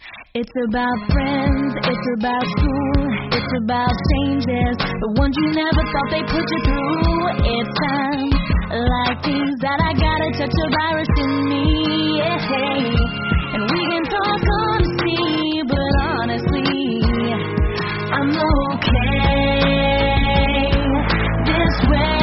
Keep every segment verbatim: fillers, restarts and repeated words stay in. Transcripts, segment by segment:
It's about friends, it's about school, it's about changes, the ones you never thought they put you through. It's times like these that I gotta touch a virus in me, yeah. And we can talk honesty, but honestly, I'm okay this way.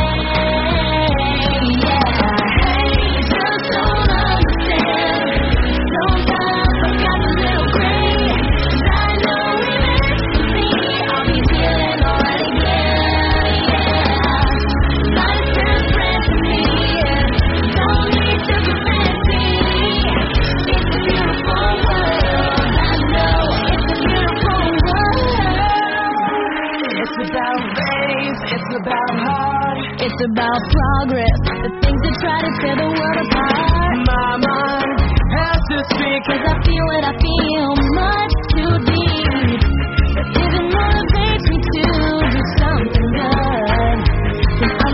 It's about progress, the things that try to tear the world apart. My mind has to speak, cause I feel what I feel much too deep. But if it motivates me to do something good, then I'm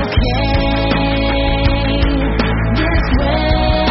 okay this way.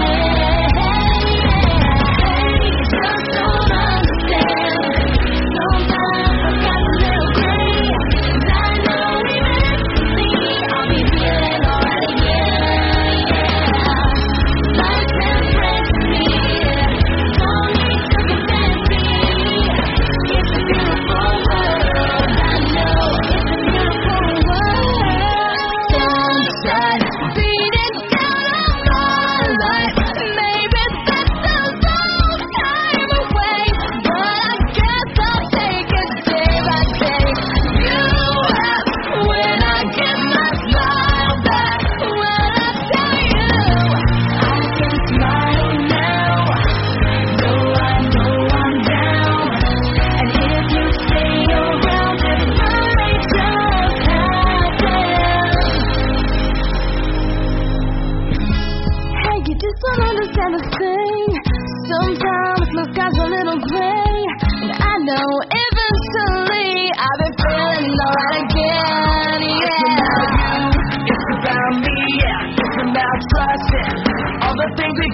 Just don't understand. Sometimes I got a little gray, cause I know eventually I'll be feeling alright again, yeah. Life's been friends to me, don't need sugar fancy. It's a beautiful world, I know it's a beautiful world. Sunshine beating down on my life, maybe that's a long time away, but I guess I'll take it day by day. You laugh when I get my smile back, when I tell you I can smile now, though I know I'm down. And if you stay around, it might just happen. Hey, you just don't understand the thing. Sometimes the sky's a little gray, and I know eventually I'll be feeling alright again, yeah. It's about you, it's about me, yeah. It's about trusting all the things we